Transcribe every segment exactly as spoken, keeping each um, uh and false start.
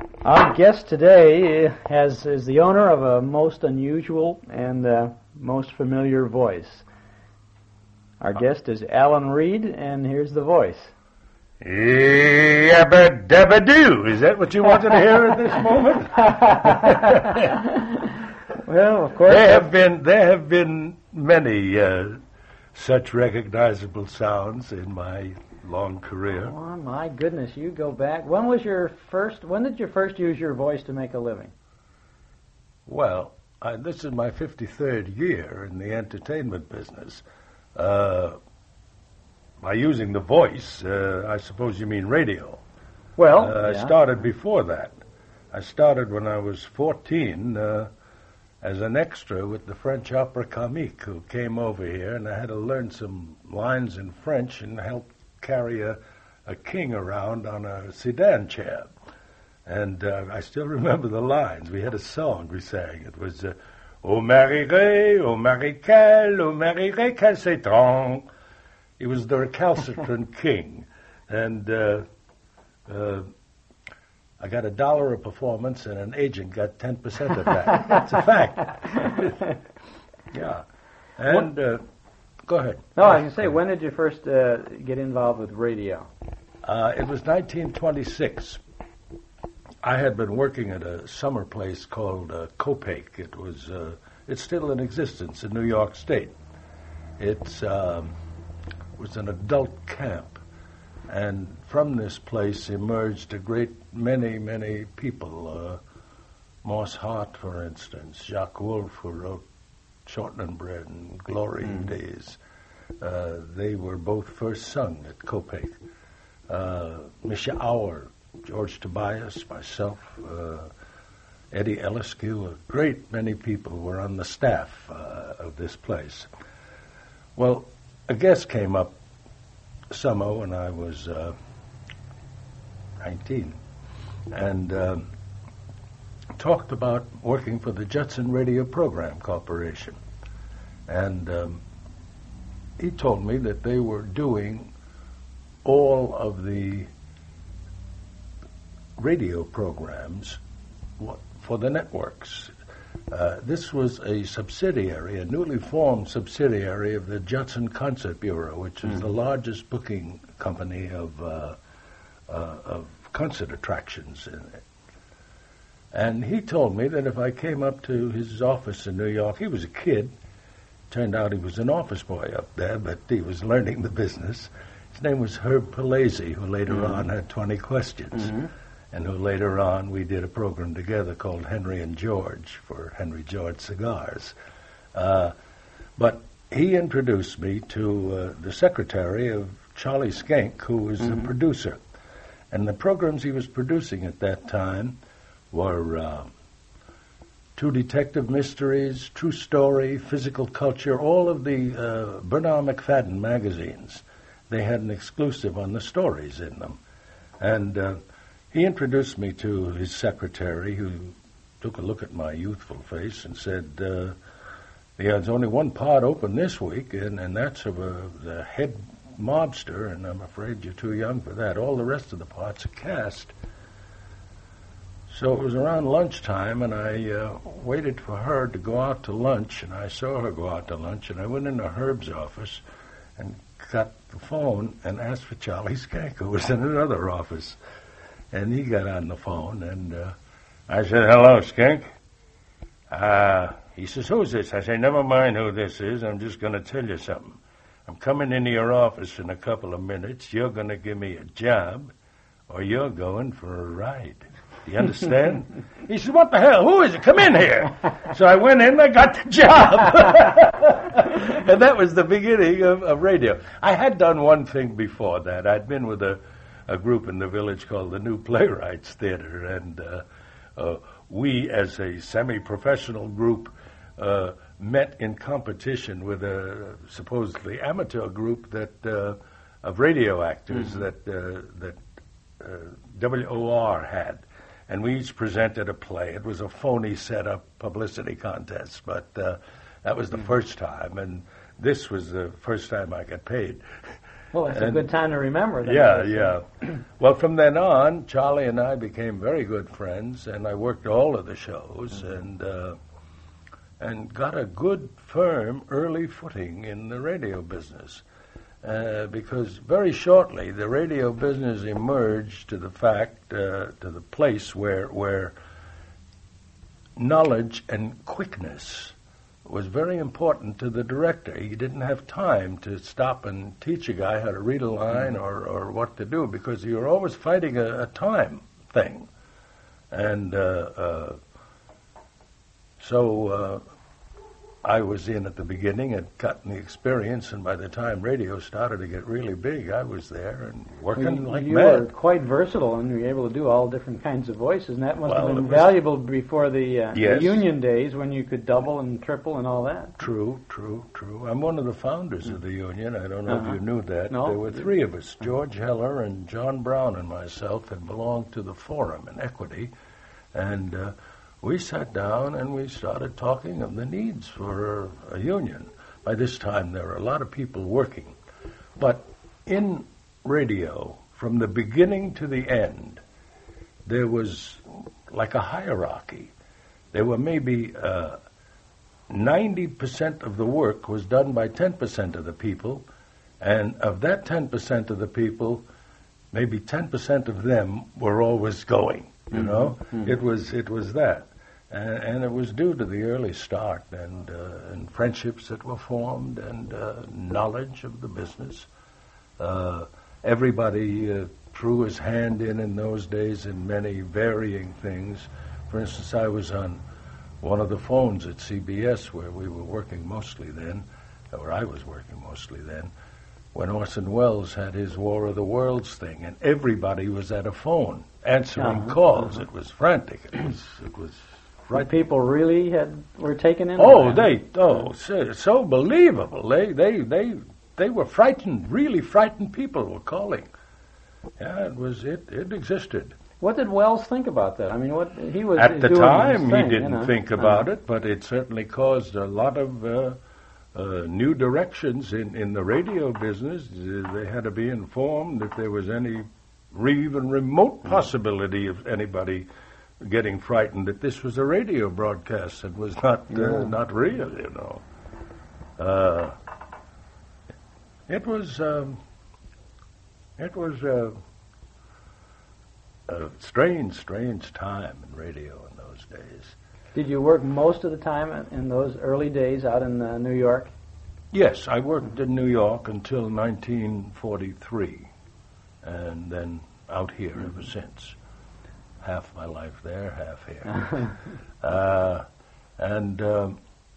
Our guest today has is the owner of a most unusual and uh, most familiar voice. Our guest is Alan Reed, and here's the voice. Yabba dabba doo. Is that what you wanted to hear at this moment? Well, of course. There have been there have been many uh, such recognizable sounds in my long career. Oh my goodness! You go back. When was your first? When did you first use your voice to make a living? Well, I, this is my fifty-third year in the entertainment business. Uh, by using the voice, uh, I suppose you mean radio. Well, uh, yeah. I started before that. I started when I was fourteen uh, as an extra with the French Opera Comique, who came over here, and I had to learn some lines in French and help carry a, a king around on a sedan chair. And uh, I still remember the lines. We had a song we sang. It was, uh, Au Marie-Ré, au Marie-Cal, au Marie-Ré calcitron. He was the recalcitrant king. And uh, uh, I got a dollar a performance, and an agent got ten percent of that. That's a fact. Yeah. And... Uh, Go ahead. No, I was going to say, when did you first uh, get involved with radio? Uh, it was nineteen twenty-six. I had been working at a summer place called uh, Copac. It was, uh, it's still in existence in New York State. It um, was an adult camp, and from this place emerged a great many, many people. Uh, Moss Hart, for instance, Jacques Wolfe, who wrote Shortening Bread and Glory mm. Days. Uh, they were both first sung at Copac. Uh, Misha Auer, George Tobias, myself, uh, Eddie Elliskew, a great many people were on the staff uh, of this place. Well, a guest came up summer when I was uh, nineteen and uh, talked about working for the Judson Radio Program Corporation. And um, he told me that they were doing all of the radio programs for the networks. Uh, this was a subsidiary, a newly formed subsidiary of the Judson Concert Bureau, which is mm-hmm. the largest booking company of, uh, uh, of concert attractions in it. And he told me that if I came up to his office in New York, he was a kid. Turned out he was an office boy up there, but he was learning the business. His name was Herb Palese, who later mm-hmm. on had twenty questions, mm-hmm. and who later on we did a program together called Henry and George for Henry George Cigars. Uh, but he introduced me to uh, the secretary of Charlie Skank, who was mm-hmm. the producer. And the programs he was producing at that time were uh, True Detective Mysteries, True Story, Physical Culture, all of the uh, Bernard McFadden magazines. They had an exclusive on the stories in them. And uh, he introduced me to his secretary, who took a look at my youthful face and said, uh, yeah, there's only one part open this week, and, and that's of a, the head mobster, and I'm afraid you're too young for that. All the rest of the parts are cast. So it was around lunchtime, and I uh, waited for her to go out to lunch, and I saw her go out to lunch, and I went into Herb's office and got the phone and asked for Charlie Skank, who was in another office. And he got on the phone, and uh, I said, hello, Skank. Uh, he says, who's this? I say, never mind who this is. I'm just going to tell you something. I'm coming into your office in a couple of minutes. You're going to give me a job, or you're going for a ride. Do you understand? He said, what the hell? Who is it? Come in here. So I went in and I got the job. And that was the beginning of, of radio. I had done one thing before that. I'd been with a, a group in the village called the New Playwrights Theater, and uh, uh, we, as a semi-professional group, uh, met in competition with a supposedly amateur group that uh, of radio actors mm-hmm. that uh, that uh, W O R had. And we each presented a play. It was a phony set-up publicity contest, but uh, that was the mm. first time, and this was the first time I got paid. Well, it's and, a good time to remember that. Yeah, yeah. Well, from then on, Charlie and I became very good friends, and I worked all of the shows, mm-hmm. and uh, and got a good, firm, early footing in the radio business. Uh, because very shortly, the radio business emerged to the fact, uh, to the place where where knowledge and quickness was very important to the director. He didn't have time to stop and teach a guy how to read a line or, or what to do, because you were always fighting a, a time thing. And uh, uh, so uh, I was in at the beginning, had gotten the experience, and by the time radio started to get really big, I was there and working you, like you mad. You were quite versatile, and you were able to do all different kinds of voices, and that must well, have been was, valuable before the, uh, yes. the union days when you could double and triple and all that. True, true, true. I'm one of the founders of the union. I don't know uh-huh. if you knew that. No. There were three of us, George Heller and John Brown and myself, and belonged to the Forum in Equity, and uh, we sat down and we started talking of the needs for a, a union. By this time, there were a lot of people working. But in radio, from the beginning to the end, there was like a hierarchy. There were maybe uh, ninety percent of the work was done by ten percent of the people, and of that ten percent of the people, maybe ten percent of them were always going, you mm-hmm. know? Mm-hmm. It was it was that. And, and it was due to the early start and, uh, and friendships that were formed and uh, knowledge of the business. Uh, everybody uh, threw his hand in in those days in many varying things. For instance, I was on one of the phones at C B S where we were working mostly then, or I was working mostly then, when Orson Welles had his War of the Worlds thing, and everybody was at a phone answering uh-huh. calls. Uh-huh. It was frantic. It was... It was Right. People really had were taken in. Oh, they oh so, so believable. They they they they were frightened. Really frightened people were calling. Yeah, it was it it existed. What did Wells think about that? I mean, what he was at the doing time thing, he didn't you know? think about uh-huh. it, but it certainly caused a lot of uh, uh, new directions in in the radio business. Uh, they had to be informed if there was any even remote possibility of anybody getting frightened that this was a radio broadcast and was not uh, yeah. not real, you know. Uh, it was um, it was uh, a strange, strange time in radio in those days. Did you work most of the time in those early days out in uh, New York? Yes, I worked in New York until nineteen forty-three, and then out here mm-hmm. ever since. Half my life there, half here. uh, and um,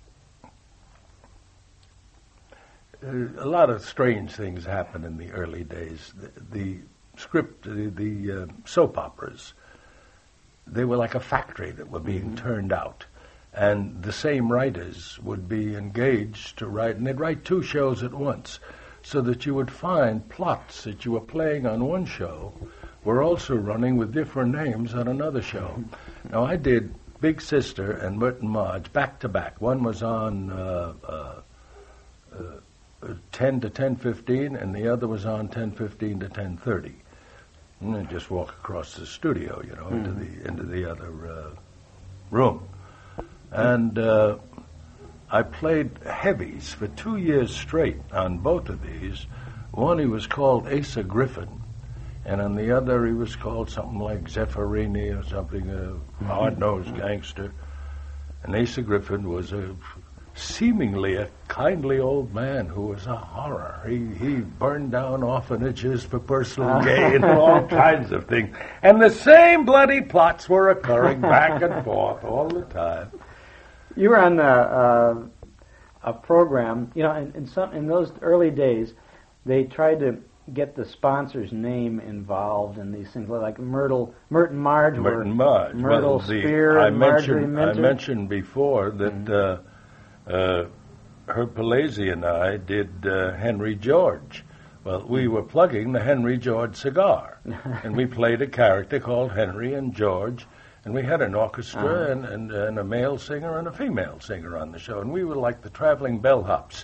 a lot of strange things happened in the early days. The, the script, the, the uh, soap operas, they were like a factory that were being mm-hmm. turned out. And the same writers would be engaged to write, and they'd write two shows at once, so that you would find plots that you were playing on one show were also running with different names on another show. Now, I did Big Sister and Merton Marge back to back. One was on uh, uh, uh, ten to ten fifteen, and the other was on ten fifteen to ten thirty. And I just walk across the studio, you know, mm-hmm. into the into the other uh, room. And uh, I played heavies for two years straight on both of these. One, he was called Asa Griffin, and on the other, he was called something like Zeffirini or something, a hard-nosed gangster. And Asa Griffin was a seemingly a kindly old man who was a horror. He he burned down orphanages for personal gain and all kinds of things. And the same bloody plots were occurring back and forth all the time. You were on the, uh, a program, you know, in, in some in those early days, they tried to get the sponsor's name involved in these things, like Myrtle, Merton Marge, Merton Marge. Myrtle well, the, Spear, I and Marjorie mentioned, Minter. I mentioned before that mm-hmm. uh, uh, Herb Palazzi and I did uh, Henry George. Well, we were plugging the Henry George cigar, and we played a character called Henry and George, and we had an orchestra uh-huh. and, and, and a male singer and a female singer on the show, and we were like the traveling bellhops.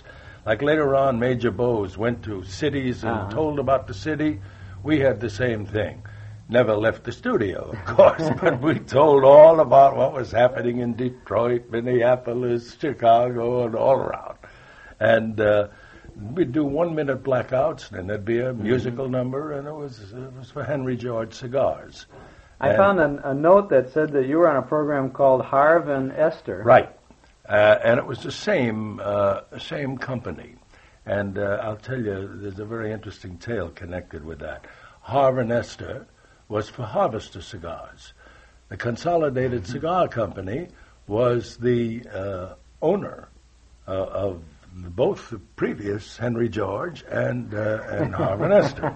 Like later on, Major Bowes went to cities and Uh-huh. told about the city. We had the same thing. Never left the studio, of course, but we told all about what was happening in Detroit, Minneapolis, Chicago, and all around. And uh, we'd do one-minute blackouts, and there'd be a musical mm-hmm. number, and it was it was for Henry George Cigars. I and found a, a note that said that you were on a program called Harv and Esther. Right. Uh, and it was the same uh, same company. And uh, I'll tell you, there's a very interesting tale connected with that. Harv and Esther was for Harvester Cigars. The Consolidated Cigar Company was the uh, owner uh, of both the previous Henry George and, uh, and Harv and Esther.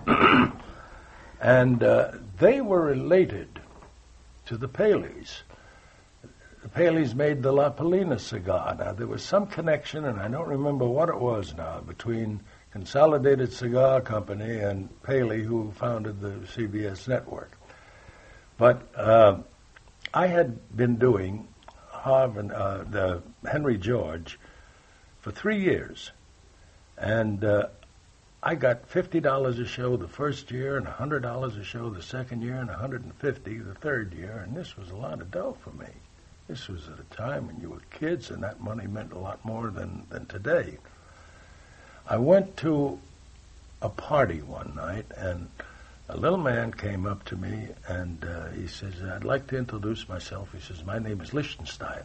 And uh, they were related to the Paleys. The Paleys made the La Polina cigar. Now, there was some connection, and I don't remember what it was now, between Consolidated Cigar Company and Paley, who founded the C B S network. But uh, I had been doing Harv- uh, the Henry George for three years, and uh, I got fifty dollars a show the first year, and one hundred dollars a show the second year, and one hundred fifty dollars the third year, and this was a lot of dough for me. This was at a time when you were kids, and that money meant a lot more than, than today. I went to a party one night, and a little man came up to me, and uh, he says, I'd like to introduce myself. He says, my name is Lichtenstein.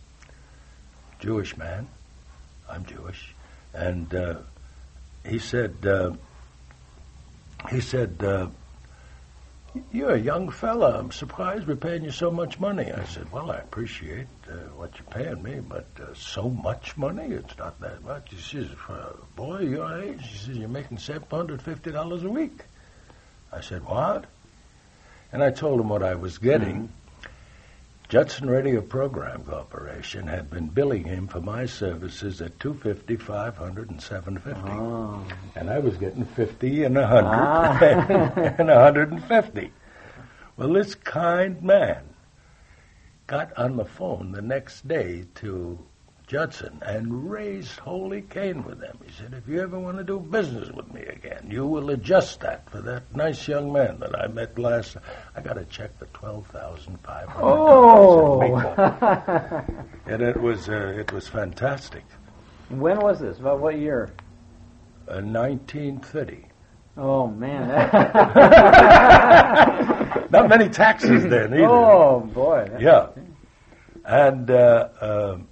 Jewish man. I'm Jewish. And uh, he said, uh, he said, uh, you're a young fella. I'm surprised we're paying you so much money. I said, well, I appreciate uh, what you're paying me, but uh, so much money? It's not that much. He says, for a boy your age, he says, you're making seven hundred fifty dollars a week. I said, what? And I told him what I was getting. Mm-hmm. Judson Radio Program Corporation had been billing him for my services at two hundred fifty dollars, five hundred dollars, and seven hundred fifty dollars. Oh. And I was getting fifty and one hundred ah. and one hundred fifty. Well, this kind man got on the phone the next day to Judson and raised holy Cain with them. He said, if you ever want to do business with me again, you will adjust that for that nice young man that I met last. I got a check for twelve thousand five hundred dollars. Oh! And it was, uh, it was fantastic. When was this? About what year? Uh, nineteen thirty. Oh, man. Not many taxes then either. Oh, boy. Yeah. And uh, um,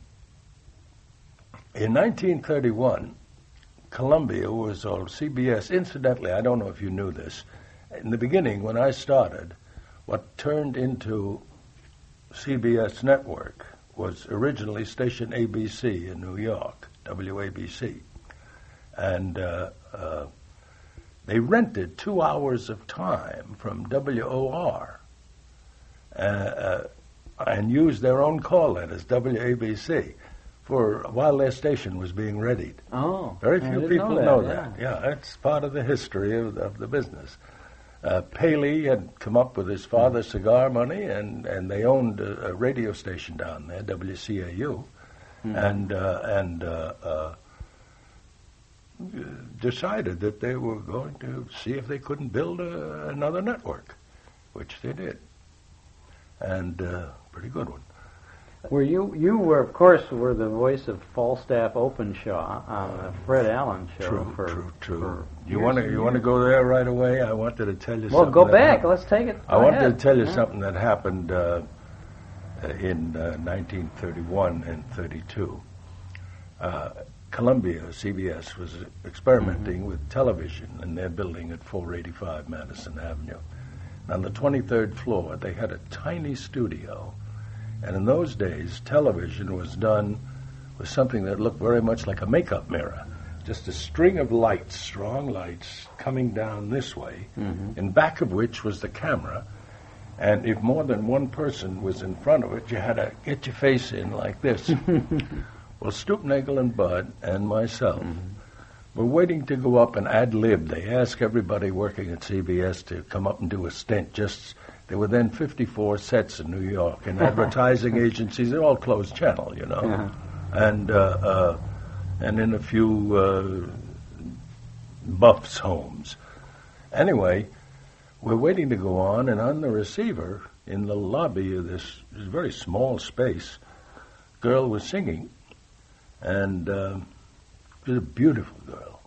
in nineteen thirty-one, Columbia was, or C B S, incidentally, I don't know if you knew this, in the beginning when I started, what turned into C B S network was originally station A B C in New York, W A B C. And uh, uh, they rented two hours of time from W O R uh, uh, and used their own call letters, W A B C. For while their station was being readied. Oh, very few people know that. know that. Yeah. yeah, it's part of the history of, of the business. Uh, Paley had come up with his father's mm. cigar money, and, and they owned a, a radio station down there, W C A U, mm. and uh, and uh, uh, decided that they were going to see if they couldn't build a, another network, which they did, and uh, pretty good one. Were you, you were, of course, were the voice of Falstaff Openshaw on the Fred Allen show. True, for, true, true. For you want to you want to go there right away? I wanted to tell you well, something. Well, go back. Happened. Let's take it. I wanted ahead. to tell you yeah. something that happened uh, in uh, nineteen thirty-one and thirty-two. Uh, Columbia, C B S, was experimenting mm-hmm. with television in their building at four eighty-five Madison Avenue. And on the twenty-third floor, they had a tiny studio. And in those days, television was done with something that looked very much like a makeup mirror. Just a string of lights, strong lights, coming down this way, mm-hmm. in back of which was the camera. And if more than one person was in front of it, you had to get your face in like this. Well, Stoopnagel and Bud and myself mm-hmm. were waiting to go up and ad-lib. They asked everybody working at C B S to come up and do a stint. Just there were then fifty-four sets in New York, and advertising agencies, they're all closed channel, you know. Uh-huh. And uh, uh, and in a few uh, buffs' homes. Anyway, we're waiting to go on, and on the receiver, in the lobby of this, this very small space, girl was singing, and uh, she was a beautiful girl.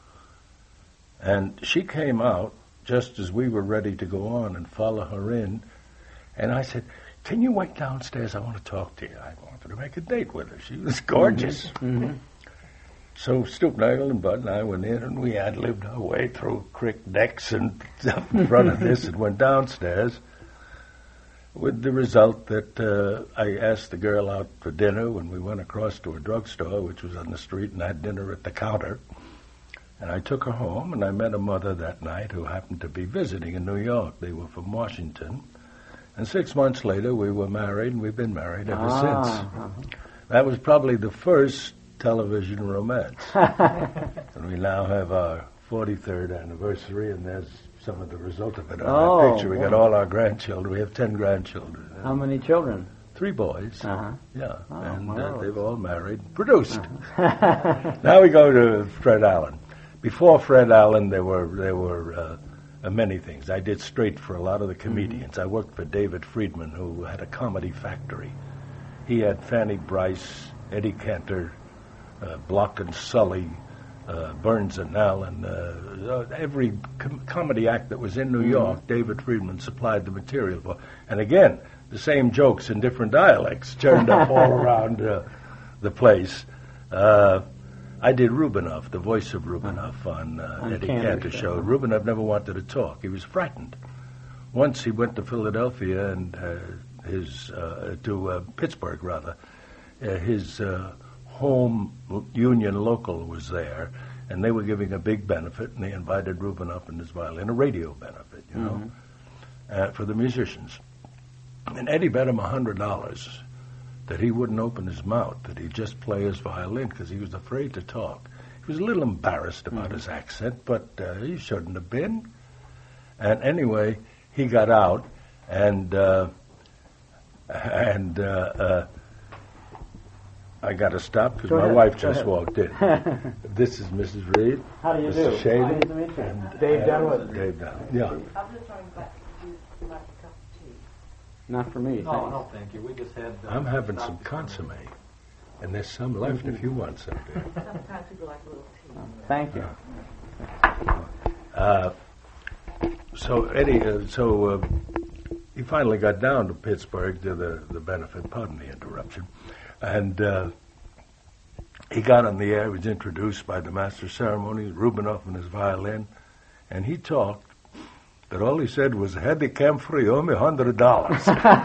And she came out just as we were ready to go on and follow her in, and I said, "Can you wait downstairs? I want to talk to you." I wanted to make a date with her. She was gorgeous. Mm-hmm. Mm-hmm. So Stoopnagel and Bud and I went in, and we ad-libbed our way through crick decks and up in front of this and went downstairs, with the result that uh, I asked the girl out for dinner when we went across to a drugstore, which was on the street, and had dinner at the counter. And I took her home, and I met a mother that night who happened to be visiting in New York. They were from Washington. And six months later, we were married, and we've been married ever ah, since. Uh-huh. That was probably the first television romance. And we now have our forty-third anniversary, and there's some of the result of it on oh, that picture. We wow. got all our grandchildren. We have ten grandchildren. How many children? Three boys. Uh-huh. Yeah, Oh, and uh, marvelous. they've all married, produced. Uh-huh. Now we go to Fred Allen. Before Fred Allen, there were there were uh, uh, many things. I did straight for a lot of the comedians. Mm-hmm. I worked for David Friedman, who had a comedy factory. He had Fanny Bryce, Eddie Cantor, uh, Block and Sully, uh, Burns and Allen. Uh, every com- comedy act that was in New mm-hmm. York, David Friedman supplied the material for. And again, the same jokes in different dialects turned up all around uh, the place. Uh, I did Rubinoff, the voice of Rubinoff on, uh, on Eddie Cantor's show. show. Rubinoff never wanted to talk. He was frightened. Once he went to Philadelphia and uh, his uh, to uh, Pittsburgh rather. Uh, his uh, home union local was there, and they were giving a big benefit, and they invited Rubinoff and his violin, a radio benefit, you know, mm-hmm. uh, for the musicians. And Eddie bet him a hundred dollars that he wouldn't open his mouth, that he'd just play his violin because he was afraid to talk. He was a little embarrassed about mm-hmm. his accent, but uh, he shouldn't have been. And anyway, he got out, and uh, and uh, uh, I got to stop because my ahead. wife Go just ahead. walked in. This is Missus Reed. How do you Mister do? Shady. Nice to meet you. And Dave uh, Dunwood. Dave Dunwood. Yeah. I'm just trying back to you like a cup of tea. Not for me. No, thanks. no, thank you. We just had. Uh, I'm having some Doctor consomme, and there's some left if you want some. Sometimes people like a little tea. Thank you. Uh, so Eddie, uh, so uh, he finally got down to Pittsburgh to the, the benefit. Pardon the interruption, and uh, he got on the air. He was introduced by the master of ceremonies, Rubinoff, and his violin, and he talked. But all he said was, "Had the camp free, owe me hundred dollars."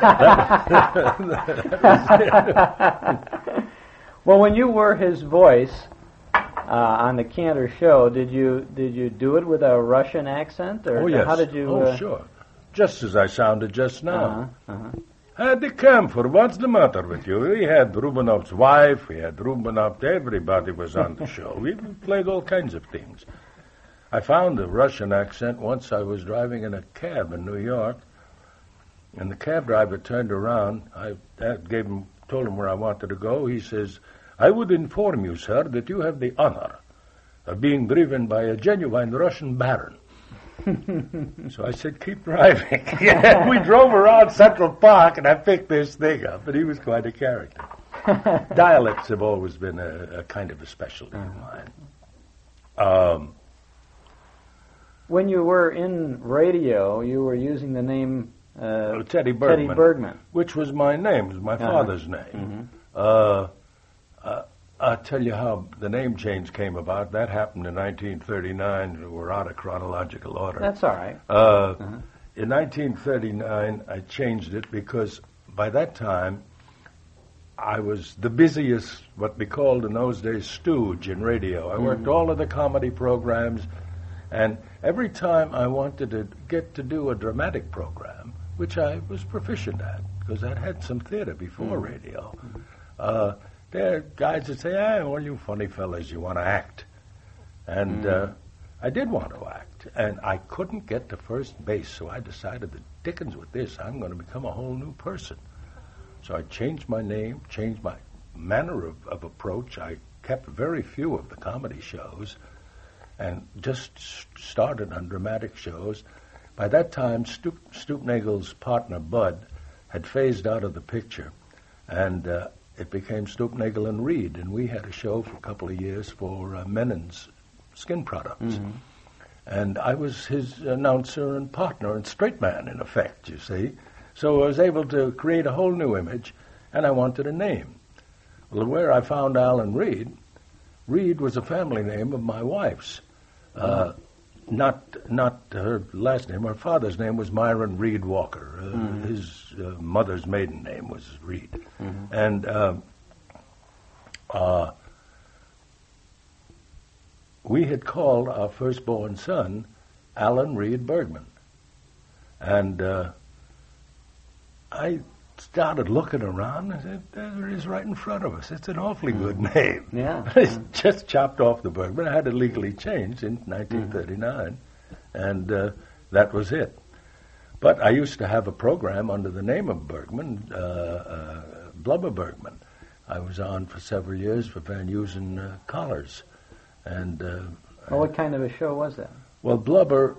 Well, when you were his voice uh, on the Cantor show, did you did you do it with a Russian accent, or Oh yes. how did you? Oh uh, sure. Just as I sounded just now. Uh-huh, uh-huh. Had the camphor, what's the matter with you? We had Rubinoff's wife, we had Rubinoff, everybody was on the show. We played all kinds of things. I found the Russian accent once. I was driving in a cab in New York, and the cab driver turned around. I gave him, told him where I wanted to go. He says, "I would inform you, sir, that you have the honor of being driven by a genuine Russian baron." So I said, "Keep driving." Yeah, we drove around Central Park, and I picked this thing up, and he was quite a character. Dialects have always been a, a kind of a specialty of mine. Um, When you were in radio, you were using the name uh, Teddy Bergman, Teddy Bergman, which was my name, was my Uh-huh. father's name. Mm-hmm. Uh, uh, I'll tell you how the name change came about. That happened in nineteen thirty-nine. We're out of chronological order. That's all right. Uh, Uh-huh. In nineteen thirty-nine, I changed it because by that time, I was the busiest, what we called in those days, stooge in radio. I worked Mm. all of the comedy programs, and every time I wanted to get to do a dramatic program, which I was proficient at, because I'd had some theater before Mm. radio, uh, there are guys that say, "Ah, all you funny fellas, you want to act." And Mm. uh, I did want to act, and I couldn't get to first base, so I decided, the dickens with this, I'm going to become a whole new person. So I changed my name, changed my manner of, of approach. I kept very few of the comedy shows and just s- started on dramatic shows. By that time, Stoop, Stoopnagel's partner, Bud, had phased out of the picture, and uh, it became Stoopnagel and Reed, and we had a show for a couple of years for uh, Menon's Skin Products. Mm-hmm. And I was his announcer and partner and straight man, in effect, you see. So I was able to create a whole new image, and I wanted a name. Well, where I found Alan Reed, Reed was a family name of my wife's. Uh, not not her last name. Her father's name was Myron Reed Walker. Uh, mm-hmm. His uh, mother's maiden name was Reed. Mm-hmm. And uh, uh, we had called our firstborn son Alan Reed Bergman. And uh, I started looking around and said, there it is right in front of us. It's an awfully good name. Yeah. I just chopped off the Bergman. I had it legally changed in nineteen thirty-nine, mm-hmm. and uh, that was it. But I used to have a program under the name of Bergman, uh, uh, Blubber Bergman. I was on for several years for Van Heusen uh, Collars. And, uh, well, what kind of a show was that? Well, Blubber...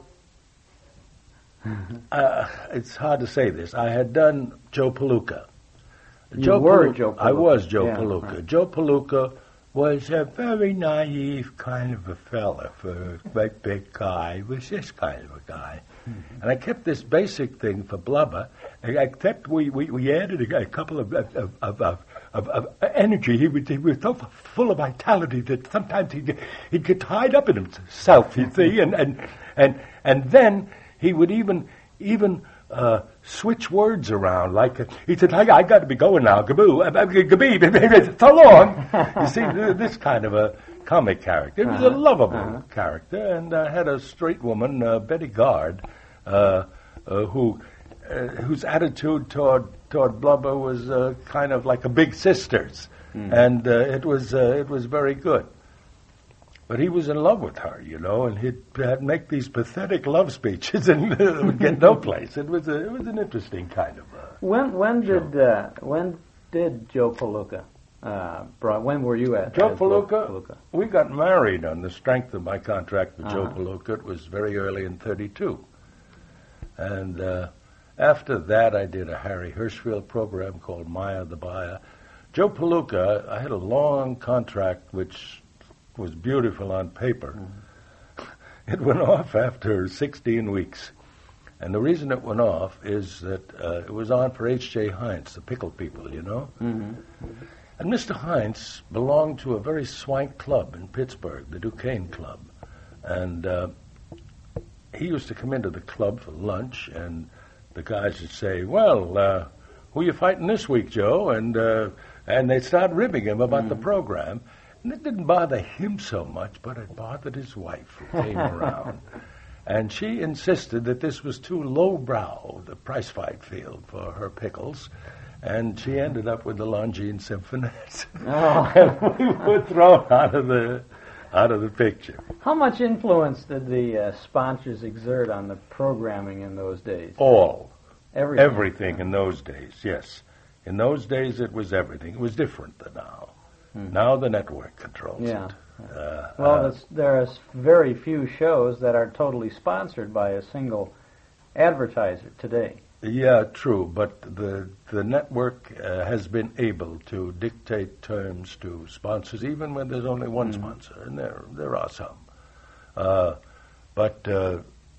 Uh, it's hard to say this. I had done Joe Palooka. You Joe were Palooka, Joe Palooka. I was Joe yeah, Palooka. Right. Joe Palooka was a very naive kind of a fella for a great big guy. He was this kind of a guy. Mm-hmm. And I kept this basic thing for Blubber, except we, we, we added a, a couple of, of, of, of, of, of energy. He, would, he was so full of vitality that sometimes he'd get, he'd get tied up in himself, you see, and, and, and, and then... He would even even uh, switch words around. Like uh, he said, I, I got to be going now. Gaboo, gabee, so long. You see, this kind of a comic character. It was uh-huh. a lovable uh-huh. character, and I uh, had a straight woman, uh, Betty Gard, uh, uh, who uh, whose attitude toward toward Blubber was uh, kind of like a big sister's, mm. and uh, it was uh, it was very good. But he was in love with her, you know, and he'd, he'd make these pathetic love speeches and would get no place. It was a, it was an interesting kind of. Uh, when when did uh, when did Joe Palooka? Uh, brought, when were you at? Joe Palooka, Palooka? We got married on the strength of my contract with uh-huh. Joe Palooka. It was very early in thirty-two, and uh, after that I did a Harry Hirschfield program called Maya the Buyer. Joe Palooka, I had a long contract which was beautiful on paper. Mm-hmm. It went off after sixteen weeks. And the reason it went off is that uh, it was on for H J Heinz, the pickle people, you know? Mm-hmm. And Mister Heinz belonged to a very swank club in Pittsburgh, the Duquesne Club. And uh, he used to come into the club for lunch, and the guys would say, well, uh, who are you fighting this week, Joe? And, uh, and they'd start ribbing him about mm-hmm. the program. And it didn't bother him so much, but it bothered his wife, who came around. And she insisted that this was too lowbrow, the prize fight field, for her pickles. And she ended up with the Longines Symphonettes. Oh. And we were thrown out of the out of the picture. How much influence did the uh, sponsors exert on the programming in those days? All. Everything. Everything in those days, yes. In those days, it was everything. It was different than now. Hmm. Now the network controls yeah. it. Uh, well, uh, there are very few shows that are totally sponsored by a single advertiser today. Yeah, true, but the the network uh, has been able to dictate terms to sponsors, even when there's only one mm-hmm. sponsor, and there there are some. Uh, but uh,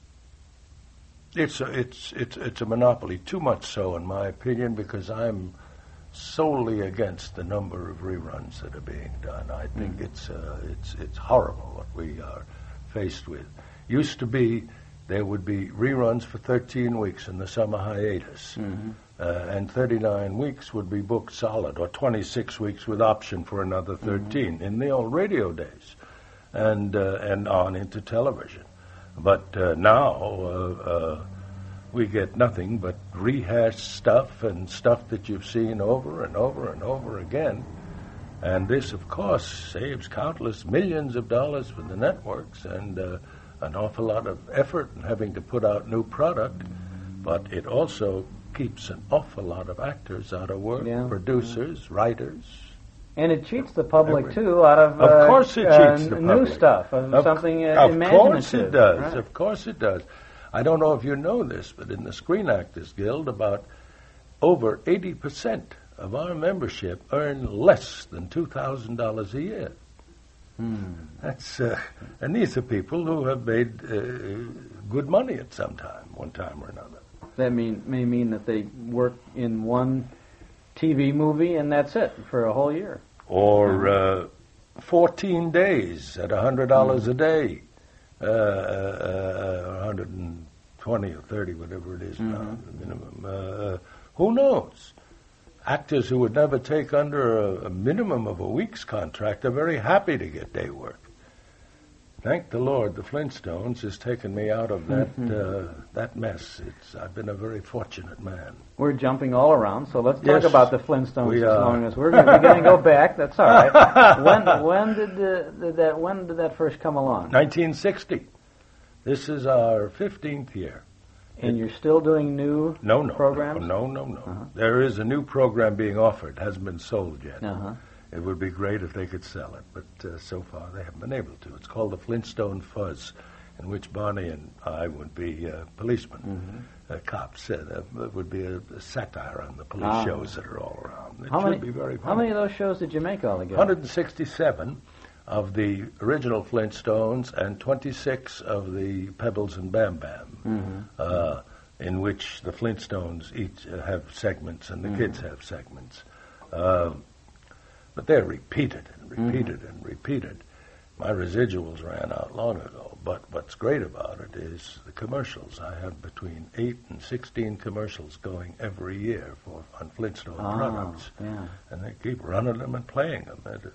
it's a, it's it's it's a monopoly, too much so, in my opinion, because I'm solely against the number of reruns that are being done. I think mm-hmm. it's uh, it's it's horrible what we are faced with. Used to be there would be reruns for thirteen weeks in the summer hiatus, mm-hmm. uh, and thirty-nine weeks would be booked solid, or twenty-six weeks with option for another thirteen mm-hmm. in the old radio days, and uh, and on into television. But uh, now uh, uh, we get nothing but rehashed stuff and stuff that you've seen over and over and over again. And this, of course, saves countless millions of dollars for the networks and uh, an awful lot of effort in having to put out new product. But it also keeps an awful lot of actors out of work, yeah. producers, writers, And it cheats the public, Every- too, out of, Of uh, course it uh, cheats the new public. stuff, of, Of- something uh, Of imaginative. course it does. Right. Of course it does. I don't know if you know this, but in the Screen Actors Guild, about over eighty percent of our membership earn less than two thousand dollars a year. Hmm. That's uh, and these are people who have made uh, good money at some time, one time or another. That mean may mean that they work in one T V movie and that's it for a whole year. Or uh, fourteen days at one hundred dollars a day, uh, uh, one hundred twenty or thirty, whatever it is now, the minimum. Uh, who knows? Actors who would never take under a, a minimum of a week's contract are very happy to get day work. Thank the Lord, the Flintstones has taken me out of that uh, that mess. It's I've been a very fortunate man. We're jumping all around, so let's talk Yes, about the Flintstones we as are. long as we're going to go back. That's all right. when when did, the, did that when did that first come along? nineteen sixty. This is our fifteenth year. And you're still doing new No, no. programs? No, no, no. Uh-huh. There is a new program being offered. Hasn't been sold yet. Uh-huh. It would be great if they could sell it, but uh, so far they haven't been able to. It's called the Flintstone Fuzz, in which Barney and I would be uh, policemen, Mm-hmm. uh, cops. Uh, it would be a, a satire on the police Ah. shows that are all around. It How should many, be very fun. how many of those shows did you make altogether? one hundred sixty-seven of the original Flintstones and twenty-six of the Pebbles and Bam Bam, Mm-hmm. uh, in which the Flintstones each uh, have segments and the Mm-hmm. kids have segments. Uh, but they're repeated and repeated Mm-hmm. and repeated. My residuals ran out long ago, but what's great about it is the commercials. I have between eight and sixteen commercials going every year for on Flintstone Ah, products. yeah. And they keep running them and playing them. And, uh,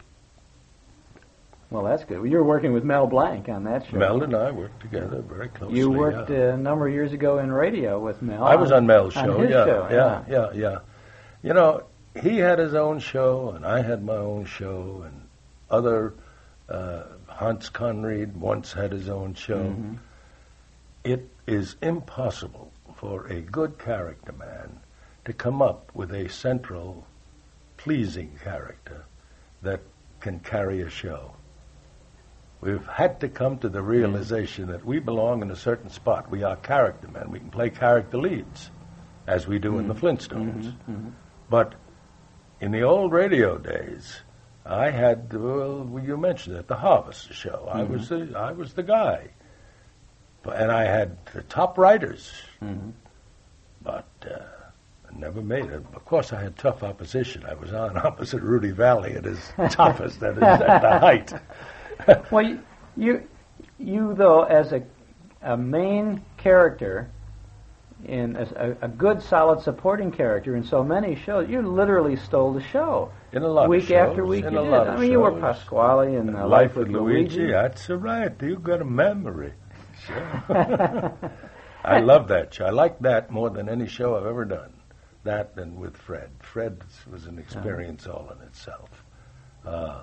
Well, that's good. Well, you were working with Mel Blanc on that show. Mel and I worked together very closely. You worked yeah. uh, a number of years ago in radio with Mel. I was on Mel's on show. his yeah, show, yeah, yeah, yeah. You know, he had his own show, and I had my own show, and other uh, Hans Conried once had his own show. Mhm. It is impossible for a good character man to come up with a central, pleasing character that can carry a show. We've had to come to the realization that we belong in a certain spot. We are character men. We can play character leads, as we do in the Flintstones. But in the old radio days, I had, well, you mentioned it, the Harvester show. I was the, I was the guy. And I had the top writers. Mhm. But uh, I never made it. Of course, I had tough opposition. I was on opposite Rudy Valley at his toughest, at, his, at the height. Well, you, you, you though, as a, a main character, in a, a good, solid supporting character in so many shows, you literally stole the show. In a lot week of shows. after week, in you a did. lot I of mean, you were shows. Pasquale in uh, Life with Luigi. That's right. You've got a memory. Sure. I love that show. I like that more than any show I've ever done. That and with Fred. Fred was an experience all in itself. Uh,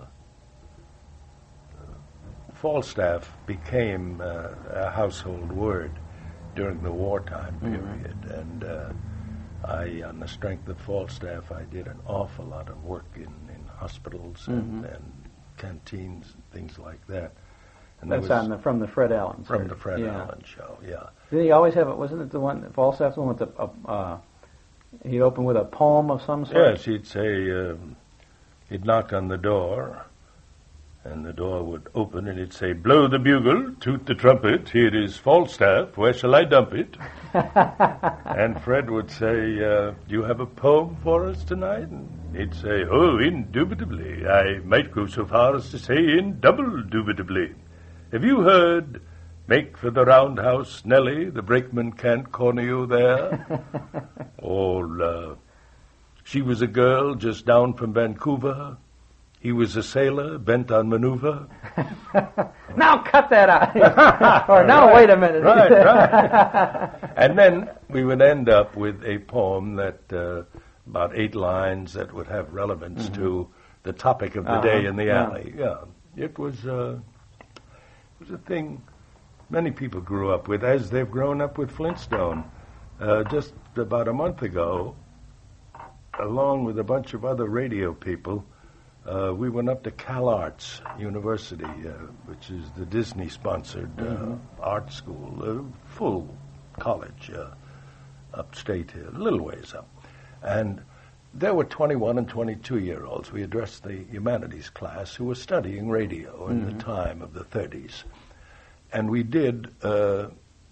Falstaff became uh, a household word during the wartime period, and uh, I, on the strength of Falstaff, I did an awful lot of work in, in hospitals and, and canteens and things like that. And that That's was on the, from the Fred Allen. from series. the Fred yeah. Allen show, yeah. Did he always have it? Wasn't it the one, Falstaff, the one with the, uh, uh, he'd open with a poem of some sort? Yes, he'd say, um, he'd knock on the door, and the door would open, and he'd say, blow the bugle, toot the trumpet, here is Falstaff, where shall I dump it? And Fred would say, uh, do you have a poem for us tonight? And he'd say, oh, indubitably. I might go so far as to say indubbitably. Have you heard, make for the roundhouse, Nellie, the brakeman can't corner you there? Or, uh, she was a girl just down from Vancouver. He was a sailor bent on maneuver. Now cut that out. Or now Right, wait a minute. Right, right. And then we would end up with a poem that, uh, about eight lines that would have relevance to the topic of the Uh-huh, day in the yeah. alley. Yeah, it was, uh, it was a thing many people grew up with, as they've grown up with Flintstone. Uh, just about a month ago, along with a bunch of other radio people, uh, we went up to CalArts University, uh, which is the Disney-sponsored uh, mm-hmm. art school, a full college uh, upstate here, a little ways up. And there were twenty-one and twenty-two-year-olds. We addressed the humanities class who were studying radio in mm-hmm. the time of the thirties. And we did uh,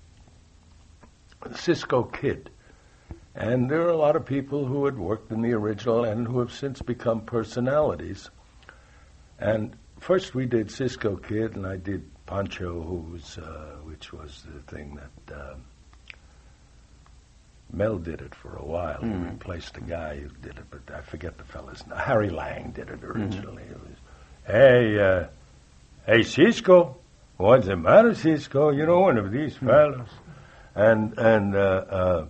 Cisco Kid. And there are a lot of people who had worked in the original and who have since become personalities. And first we did Cisco Kid, and I did Pancho, who's, uh, which was the thing that uh, Mel did it for a while. Mm-hmm. He replaced a guy who did it, but I forget the fellow's name. Harry Lang did it originally. Mm-hmm. It was, hey, uh, hey, Cisco, what's the matter, Cisco? You know, one of these fellows. And, and, uh, uh,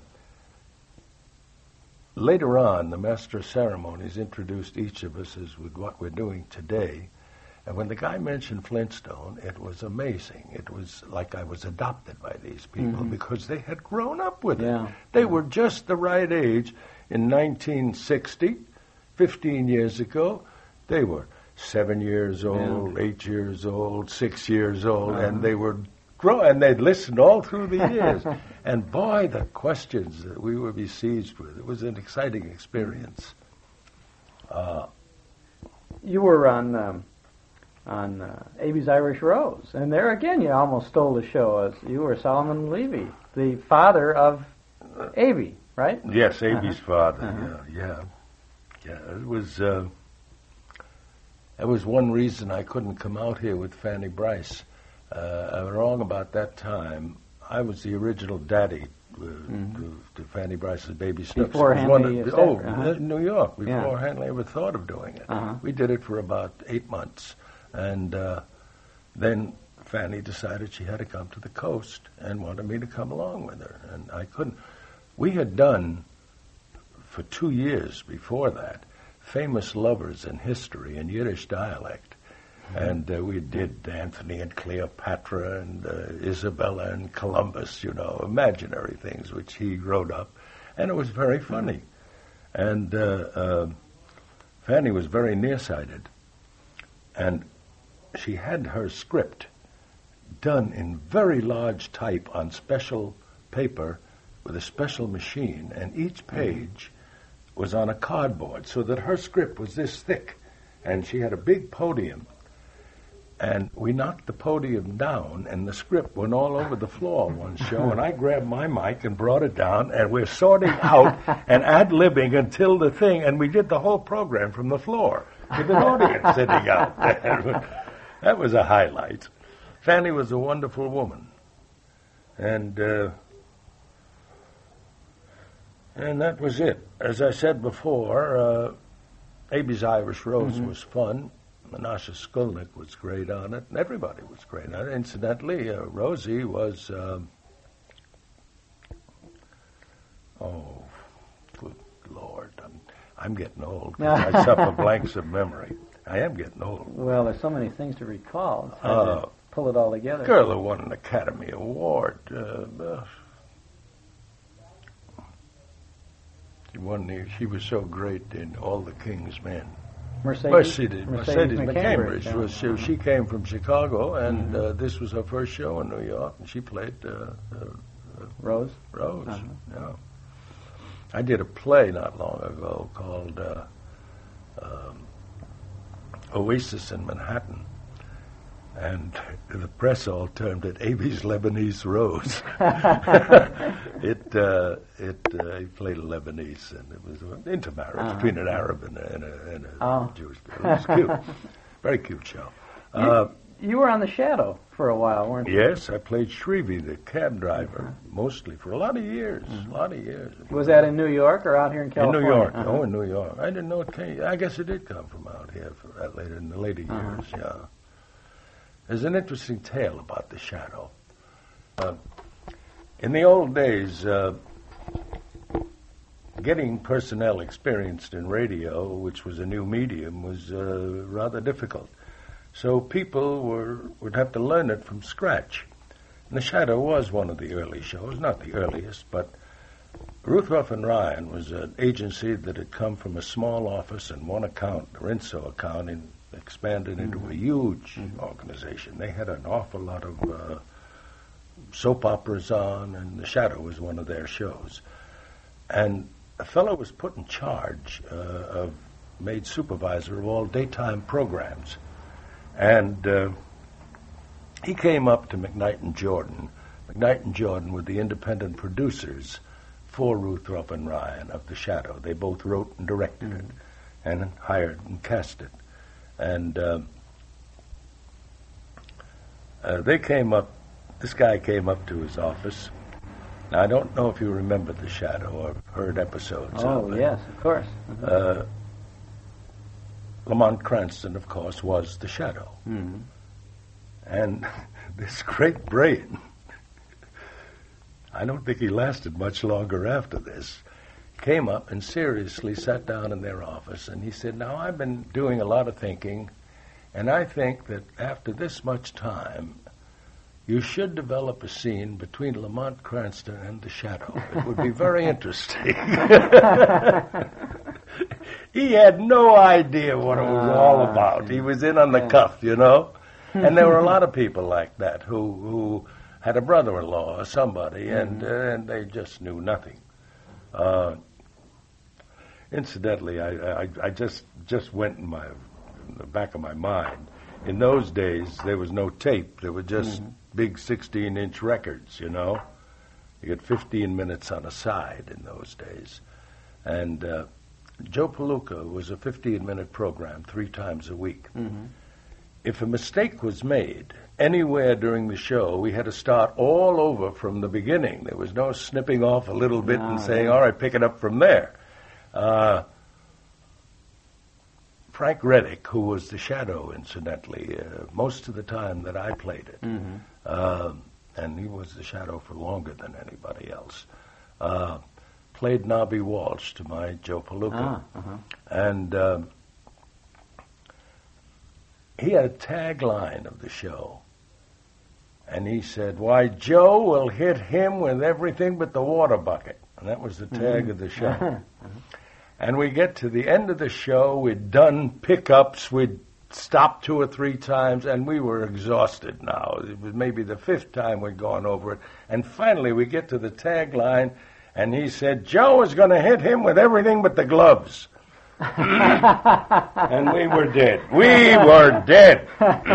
later on, the Master of Ceremonies introduced each of us as with what we're doing today. And when the guy mentioned Flintstone, it was amazing. It was like I was adopted by these people mm-hmm. because they had grown up with yeah. it. They yeah. were just the right age. In nineteen sixty, fifteen years ago, they were seven years old, yeah. eight years old, six years old, uh-huh. and they were grow, and they'd listened all through the years. And boy, the questions that we were besieged with. It was an exciting experience. Uh, you were on um, on uh, Abie's Irish Rose, and there again you almost stole the show. As you were Solomon Levy, the father of Abie, right? Yes, Abie's uh-huh. father. Uh-huh. Yeah, yeah, yeah. It was. Uh, that was one reason I couldn't come out here with Fanny Brice. Uh, I'm wrong about that time. I was the original daddy uh, mm-hmm. to, to Fanny Brice's baby Snooks. Before Hanley of, of Oh, uh-huh. in New York, before yeah. Hanley ever thought of doing it. Uh-huh. We did it for about eight months. And uh, then Fanny decided she had to come to the coast and wanted me to come along with her. And I couldn't. We had done, for two years before that, famous lovers in history in Yiddish dialect. And uh, we did Anthony and Cleopatra and uh, Isabella and Columbus, you know, imaginary things which he wrote up. And it was very funny. And uh, uh, Fanny was very nearsighted. And she had her script done in very large type on special paper with a special machine. And each page was on a cardboard so that her script was this thick. And she had a big podium. And we knocked the podium down, and the script went all over the floor one show, and I grabbed my mic and brought it down, and we're sorting out and ad-libbing until the thing, and we did the whole program from the floor with an audience sitting out there. That was a highlight. Fanny was a wonderful woman. And, uh, and that was it. As I said before, uh, Abie's Irish Rose mm-hmm. was fun. Menashe Skulnick was great on it, and everybody was great on it. Incidentally, uh, Rosie was, um, oh, good Lord, I'm, I'm getting old because I suffer blanks of memory. I am getting old. Well, there's so many things to recall. It's hard Uh, to pull it all together. Girl who won an Academy Award. Uh, uh, she won the, she was so great in All the King's Men. Mercedes, Mercedes, Mercedes, Mercedes McCambridge. McCambridge. Yeah. Was, she, she came from Chicago, and Mm-hmm. uh, this was her first show in New York, and she played uh, uh, Rose. Rose. Uh-huh. Yeah. I did a play not long ago called uh, um, Oasis in Manhattan, and the press all termed it Abie's Lebanese Rose. it uh, it uh, he played a Lebanese, and it was an intermarriage uh-huh. between an Arab and a, and a, and a oh. Jewish girl. It was cute, very cute show. Uh, you, you were on The Shadow for a while, weren't you? Yes, I played Shrevey, the cab driver, uh-huh. mostly for a lot of years. Uh-huh. A lot of years. Was that in New York or out here in California? In New York. Uh-huh. Oh, in New York. I didn't know it came. I guess it did come from out here for that later in the later years. Uh-huh. Yeah. There's an interesting tale about The Shadow. Uh, in the old days, uh, getting personnel experienced in radio, which was a new medium, was uh, rather difficult. So people were would have to learn it from scratch. And The Shadow was one of the early shows, not the earliest, but Ruth Ruff and Ryan was an agency that had come from a small office and one account, the Rinso account, and expanded into Mm-hmm. a huge Mm-hmm. organization. They had an awful lot of uh, soap operas on, and The Shadow was one of their shows. And a fellow was put in charge uh, of, made supervisor of all daytime programs. And uh, he came up to McKnight and Jordan. McKnight and Jordan were the independent producers for Ruth Ruff and Ryan of The Shadow. They both wrote and directed Mm-hmm. it and hired and cast it. And uh, uh, they came up, this guy came up to his office. Now, I don't know if you remember The Shadow or heard episodes Oh, of it. yes, of course. Mhm. Uh, Lamont Cranston, of course, was The Shadow. Mhm. And this great brain, I don't think he lasted much longer after this, came up and seriously sat down in their office, and he said, now, I've been doing a lot of thinking, and I think that after this much time, you should develop a scene between Lamont Cranston and The Shadow. It would be very interesting. He had no idea what it was all about. He was in on the cuff, you know? And there were a lot of people like that who who had a brother-in-law or somebody, and, uh, and they just knew nothing. Uh, incidentally, I, I, I just just went in my in the back of my mind. In those days, there was no tape. There were just Mhm. big sixteen-inch records, you know. You get fifteen minutes on a side in those days. And uh, Joe Palooka was a fifteen-minute program three times a week. Mhm. If a mistake was made anywhere during the show, we had to start all over from the beginning. There was no snipping off a little bit No, and saying, no. all right, pick it up from there. Uh, Frank Reddick, who was the Shadow, incidentally, uh, most of the time that I played it, Mhm. uh, and he was the Shadow for longer than anybody else, uh, played Nobby Walsh to my Joe Palooka. Ah, uh-huh. And um, he had a tagline of the show. And he said, why, Joe will hit him with everything but the water bucket. And that was the tag of the show. Uh-huh. And we get to the end of the show, we'd done pickups, we'd stopped two or three times, and we were exhausted now. It was maybe the fifth time we'd gone over it. And finally we get to the tagline, and he said, Joe is going to hit him with everything but the gloves. And we were dead. We were dead.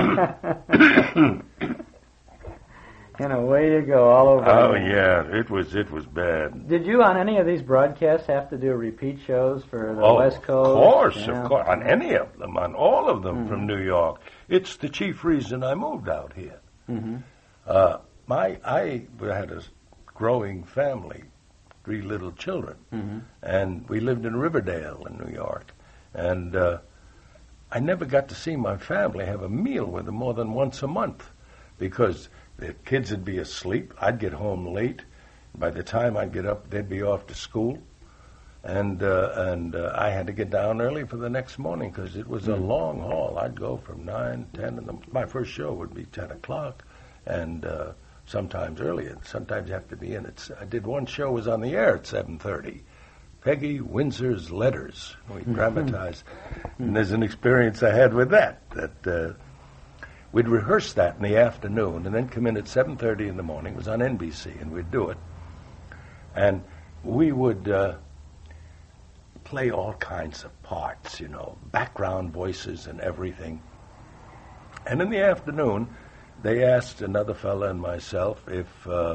And away you go, all over. Oh, again. yeah, it was it was bad. Did you, on any of these broadcasts, have to do repeat shows for the Oh, West Coast? of course, Yeah. of course. On any of them, on all of them Mhm. from New York. It's the chief reason I moved out here. Mhm. Uh, my I had a growing family, three little children, Mhm. and we lived in Riverdale in New York. And uh, I never got to see my family have a meal with them more than once a month because the kids would be asleep. I'd get home late. By the time I'd get up, they'd be off to school. And uh, and uh, I had to get down early for the next morning because it was a long haul. I'd go from nine, ten, and the, my first show would be ten o'clock, and uh, sometimes earlier. Sometimes you have to be in it. I did one show was on the air at seven thirty. Peggy Windsor's Letters. We dramatized, and there's an experience I had with that. That uh, we'd rehearse that in the afternoon, and then come in at seven thirty in the morning. It was on N B C, and we'd do it, and we would. Uh, play all kinds of parts, you know, background voices and everything. And in the afternoon, they asked another fella and myself if uh,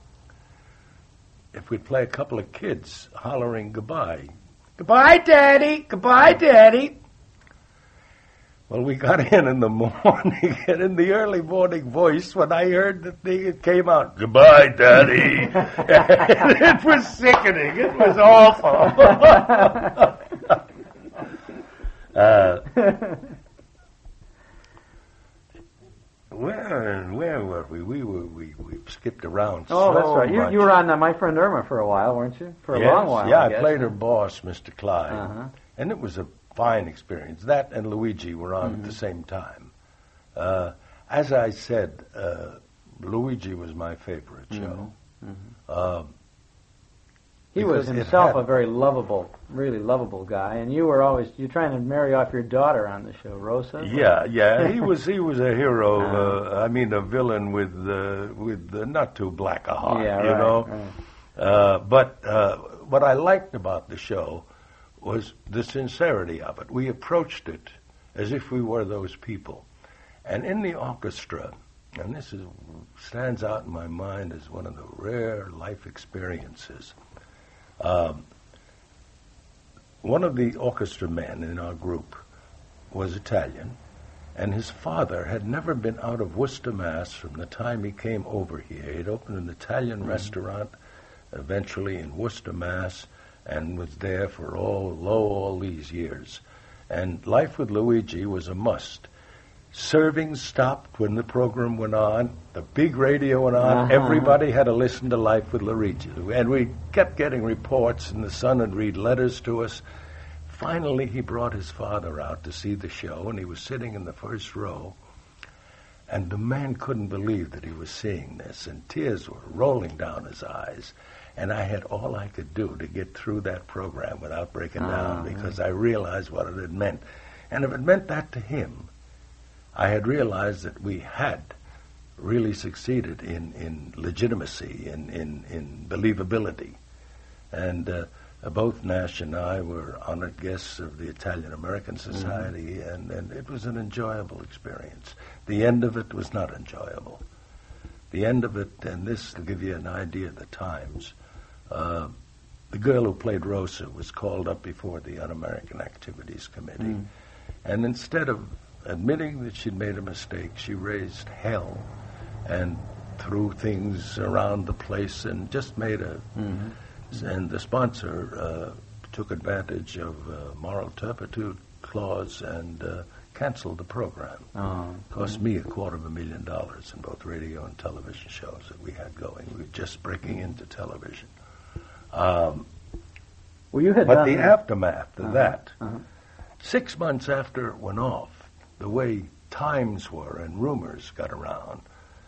if we'd play a couple of kids hollering goodbye. Goodbye, Daddy! Goodbye, Daddy! Well, we got in in the morning, and in the early morning voice, when I heard the thing, it came out, goodbye, Daddy. It was sickening. It was awful. uh, where, where were we? We were we, we skipped around Oh, so that's right. You, much. you were on uh, My Friend Irma for a while, weren't you? For a Yes, long while. Yeah, I, I guess. played her boss, Mister Clyde. Uh-huh. And it was a fine experience. That and Luigi were on Mm-hmm. at the same time. Uh, as I said, uh, Luigi was my favorite show. Mm-hmm. Uh, He was because it himself had- a very lovable, really lovable guy, and you were always you trying to marry off your daughter on the show, Rosa. Yeah, yeah, he was he was a hero. Uh, I mean, a villain with uh, with uh, not too black a heart, Yeah, you right, know. right. Uh, but uh, what I liked about the show was the sincerity of it. We approached it as if we were those people, and in the orchestra, and this is stands out in my mind as one of the rare life experiences. Um, one of the orchestra men in our group was Italian, and his father had never been out of Worcester, Mass. From the time he came over here. He'd opened an Italian mm-hmm. restaurant, eventually in Worcester, Mass., and was there for all, lo, all these years. And Life with Luigi was a must. Serving stopped when the program went on. The big radio went on. Uh-huh. Everybody had to listen to Life with Luigi. And we kept getting reports, and the son would read letters to us. Finally, he brought his father out to see the show, and he was sitting in the first row. And the man couldn't believe that he was seeing this, and tears were rolling down his eyes. And I had all I could do to get through that program without breaking uh-huh. down, because I realized what it had meant. And if it meant that to him, I had realized that we had really succeeded in, in legitimacy, in, in, in believability. And uh, both Nash and I were honored guests of the Italian American Society, mm-hmm. and, and it was an enjoyable experience. The end of it was not enjoyable. The end of it, and this will give you an idea of the times, uh, the girl who played Rosa was called up before the Un-American Activities Committee, mm. and instead of admitting that she'd made a mistake, she raised hell and threw things around the place and just made a... Mm-hmm. And the sponsor uh, took advantage of uh, moral turpitude clause and uh, canceled the program. Oh, cost me a quarter of a million dollars in both radio and television shows that we had going. We were just breaking into television. Um, well, you had but done the aftermath of uh-huh. that, uh-huh. six months after it went off, the way times were and rumors got around,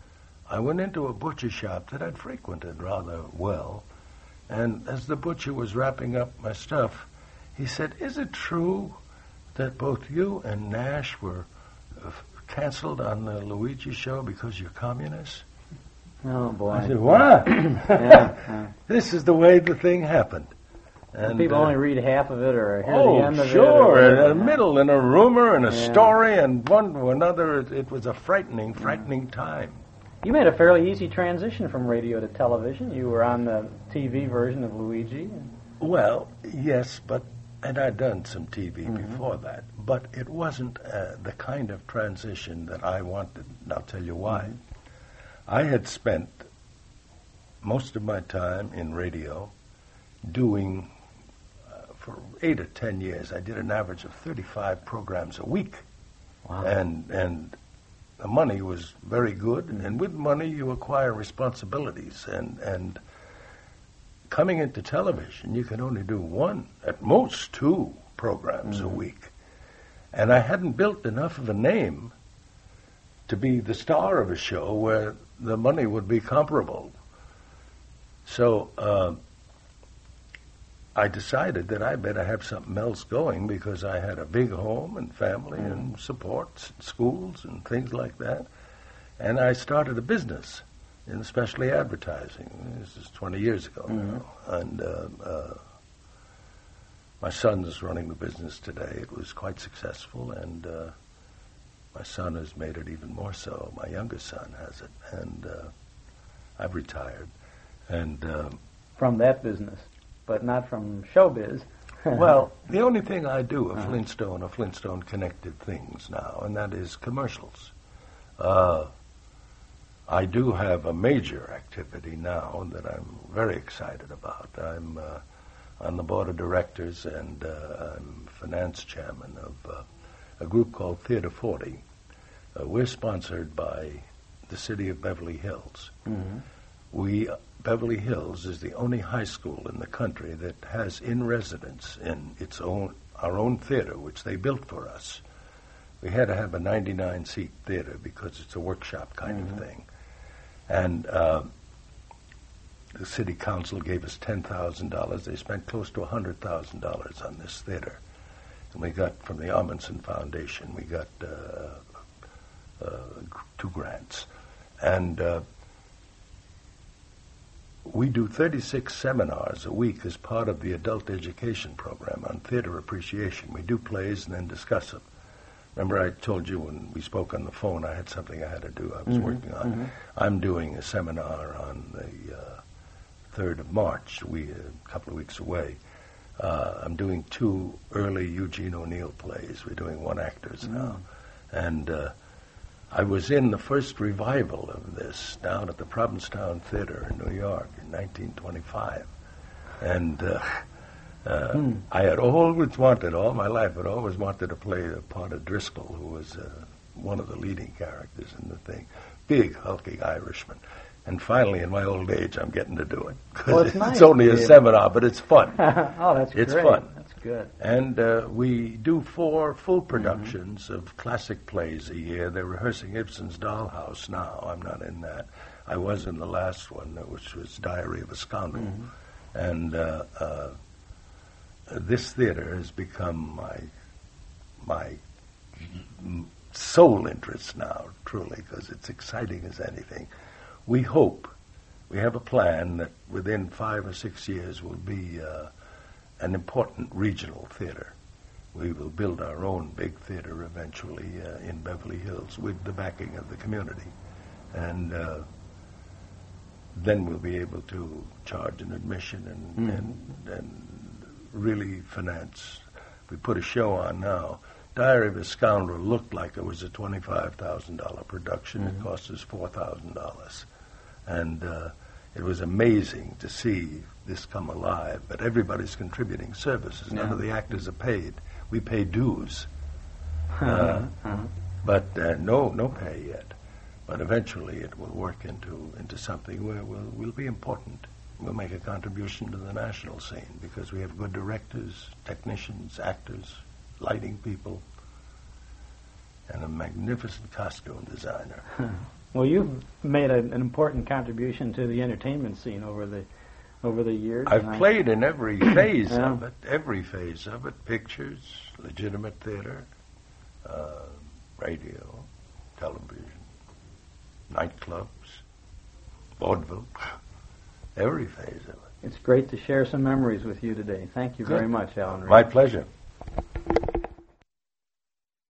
I went into a butcher shop that I'd frequented rather well, and as the butcher was wrapping up my stuff, he said, "Is it true that both you and Nash were uh, canceled on the Luigi show because you're communists?" Oh, boy. I said, "What?" yeah, yeah. This is the way the thing happened. And people uh, only read half of it or hear oh, the end of sure, it. in a middle, and a rumor, and a Yeah. story, and one to another. It, it was a frightening, frightening time. You made a fairly easy transition from radio to television. You were on the T V version of Luigi. Well, yes, but and I'd done some T V Mm-hmm. before that, but it wasn't uh, the kind of transition that I wanted, and I'll tell you why. Mm-hmm. I had spent most of my time in radio doing, uh, for eight or ten years, I did an average of thirty-five programs a week. Wow. And, and the money was very good, Mm-hmm. and with money you acquire responsibilities, and, and coming into television, you can only do one, at most two programs Mm-hmm. a week. And I hadn't built enough of a name to be the star of a show where the money would be comparable. So uh, I decided that I better have something else going, because I had a big home and family Mm-hmm. and supports, schools and things like that. And I started a business in especially advertising. This is twenty years ago Mm-hmm. now. And uh, uh, my son is running the business today. It was quite successful, and uh, my son has made it even more so. My youngest son has it, and uh, I've retired. And uh, From that business, but not from showbiz. well, the only thing I do at Uh-huh. Flintstone are Flintstone-connected things now, and that is commercials. Uh, I do have a major activity now that I'm very excited about. I'm uh, on the board of directors, and uh, I'm finance chairman of uh, a group called Theater forty. Uh, we're sponsored by the city of Beverly Hills. Mm-hmm. We Beverly Hills is the only high school in the country that has in residence in its own our own theater, which they built for us. We had to have a ninety-nine seat theater because it's a workshop kind Mm-hmm. of thing. And uh, the city council gave us ten thousand dollars. They spent close to one hundred thousand dollars on this theater. And we got, from the Amundsen Foundation, we got uh, uh, two grants. And uh, we do thirty-six seminars a week as part of the adult education program on theater appreciation. We do plays and then discuss them. Remember I told you when we spoke on the phone I had something I had to do I was mm-hmm, working on. Mm-hmm. I'm doing a seminar on the uh, third of March, we, a couple of weeks away. Uh, I'm doing two early Eugene O'Neill plays. We're doing one-actors mm. now. And uh, I was in the first revival of this down at the Provincetown Theater in New York in nineteen twenty-five. And uh, uh, hmm. I had always wanted, all my life, I'd always wanted to play the part of Driscoll, who was uh, one of the leading characters in the thing. Big, hulking Irishman. And finally, in my old age, I'm getting to do it. Well, it's, it's nice only a seminar, but it's fun. Oh, that's it's great. fun. That's good. And uh, we do four full productions mm-hmm. of classic plays a year. They're rehearsing Ibsen's Dollhouse now. I'm not in that. I was in the last one, which was Diary of a Scoundrel. Mm-hmm. And uh, uh, this theater has become my my sole interest now, truly, because it's exciting as anything. We hope, we have a plan that within five or six years will be uh, an important regional theater. We will build our own big theater eventually uh, in Beverly Hills with the backing of the community. And uh, then we'll be able to charge an admission and, mm-hmm. and, and really finance. We put a show on now. Diary of a Scoundrel looked like it was a twenty-five thousand dollars production. Mm-hmm. It cost us four thousand dollars. And uh, it was amazing to see this come alive. But everybody's contributing services. None yeah. of the actors are paid. We pay dues. Uh, uh-huh. But uh, no no pay yet. But eventually it will work into, into something where we'll, we'll be important. We'll make a contribution to the national scene because we have good directors, technicians, actors, lighting people, and a magnificent costume designer. Well, you've made a, an important contribution to the entertainment scene over the over the years. I've played I... in every phase yeah. of it, every phase of it, pictures, legitimate theater, uh, radio, television, nightclubs, vaudeville, every phase of it. It's great to share some memories with you today. Thank you Good. very much, Alan Reed. My pleasure.